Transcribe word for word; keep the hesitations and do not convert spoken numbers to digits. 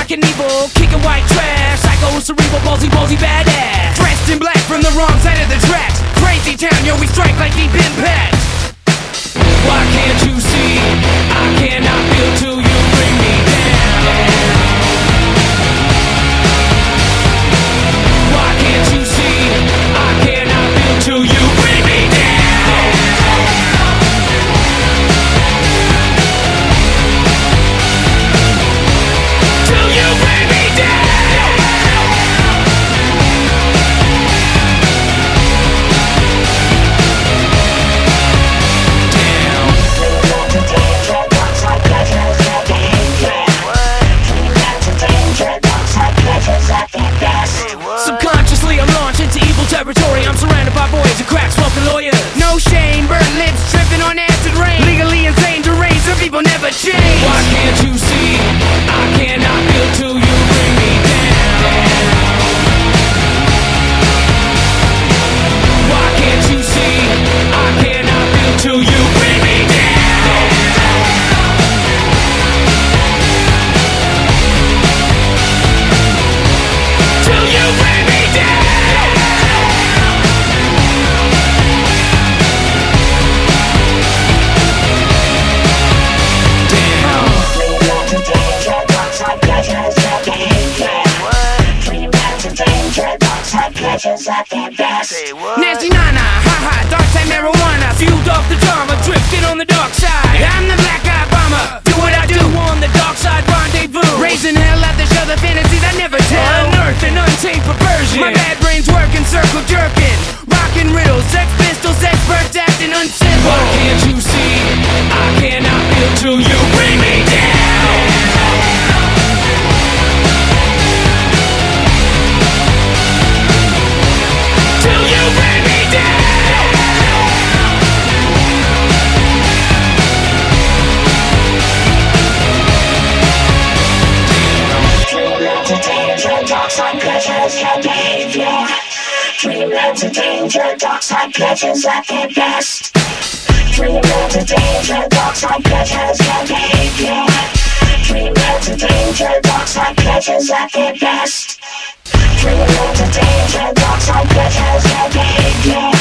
dark and evil, kicking white trash. Psycho, cerebral, ballsy, ballsy, badass. Dressed in black from the wrong side of the tracks. Crazy town, yo, we strike like he been packed. Why can't you see? I cannot feel till you bring me down. Why can't you see? I cannot feel till you bring me down. Till you bring me down. Subconsciously I'm launched into evil territory. I'm surrounded by boys and crack smoking lawyers. No shame, burnt lips, tripping on acid rain. Legally insane, deranged, some people never change. Why can't you see? I cannot feel till you bring me down. Why can't you see? I cannot feel till you bring me down. Till you bring me down. Nasty nana, haha, dark side marijuana. Fueled off the drama, drifted on the dark side. I'm the black eyed bomber, do what I do on the dark side rendezvous. Raising hell out to show the fantasies I never tell. Unearthed and untamed perversion. My bad brain's working, circle jerking. Rockin' riddles, sex pistols, experts acting uncivil. Why can't you see? I cannot feel till you bring me down. Till you bring me down. Dreamland to danger, dark side pleasures your behavior. Dreamland to danger, dark side pleasures at their best. Dreamland to danger, dark side pleasures your behavior. Dreamland to danger, dark side pleasures at their best. Dreamland to danger, dark side pleasures your behavior.